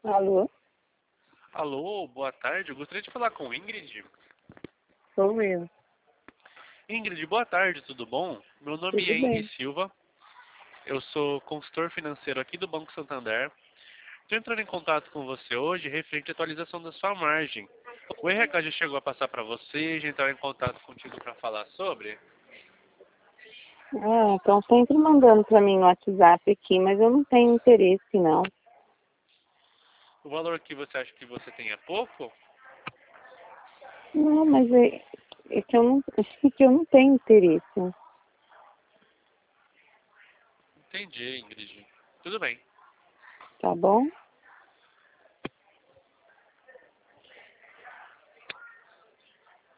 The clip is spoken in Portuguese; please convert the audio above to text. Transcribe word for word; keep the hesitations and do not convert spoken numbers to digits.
Alô? Alô, boa tarde. Eu gostaria de falar com Ingrid. Sou eu. Ingrid, boa tarde, tudo bom? Meu nome Tudo é Henry bem. Silva. Eu sou consultor financeiro aqui do Banco Santander. Estou entrando em contato com você hoje referente à atualização da sua margem. O R H já chegou a passar para você, já entraram em contato contigo para falar sobre? Ah, estão sempre mandando para mim no WhatsApp aqui, mas eu não tenho interesse, não. O valor que você acha que você tem é pouco? Não, mas é, é que, eu não, é que eu não tenho interesse. Entendi, Ingrid. Tudo bem. Tá bom?